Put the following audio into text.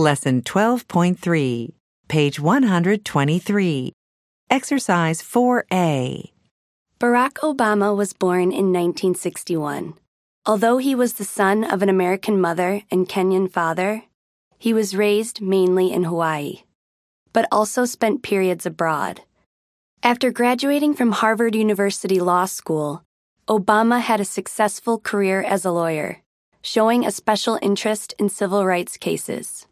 Lesson 12.3, page 123. Exercise 4A. Barack Obama was born in 1961. Although he was the son of an American mother and Kenyan father, he was raised mainly in Hawaii, but also spent periods abroad. After graduating from Harvard University Law School, Obama had a successful career as a lawyer, showing a special interest in civil rights cases.